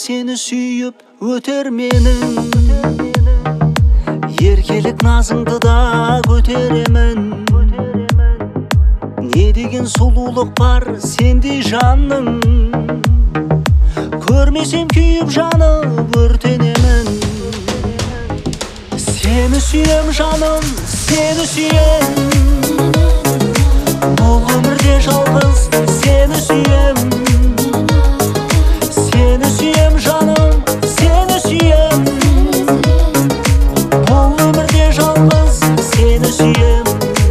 сені сүйіп өтер менің. Еркелік назыңды да көтеремін. Не деген сұлулық бар сендей жанның. Көрмесем күйіп жанып өртенемін. Сені сүйем жаным, сені сүйем. Бұл өмірде жалғыз сені сүйем. Сені сүйем жаным, сені сүйем. Бұл өмірде жалғыз сені сүйем.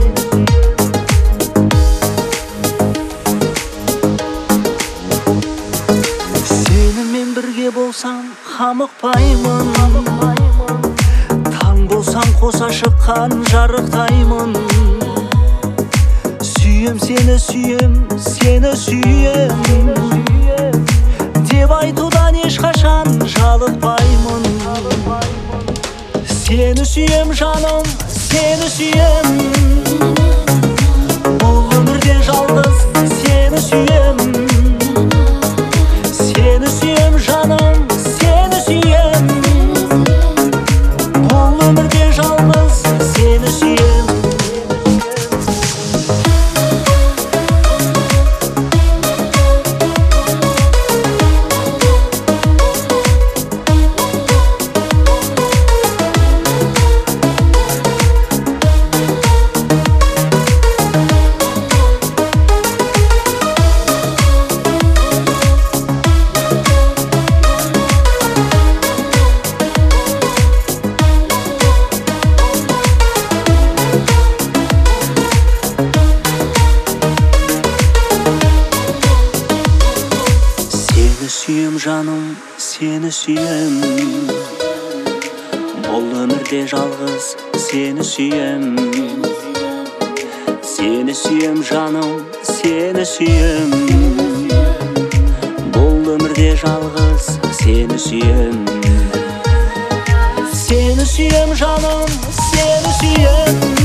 Сенімен бірге болсам қамықпаймын. Таң болсам қоса шыққан жарықтаймын. Сүйем сені сүйем, сені сүйем деп айтудан ешқашан жалықпаймын. Сені сүйем жаным, сені сүйем. Бұл өмірде жалғыз сені сүйем. Сені сүйем жаным, сені сүйем. Бұл өмірде жалғыз сені сүйем. Сүйем жаным, сені сүйем. Бұл өмірде жалғыз сені сүйем. Сені сүйем жаным, сені сүйем. Бұл өмірде жалғыз сені сүйем. Сені сүйем жаным, сені сүйем.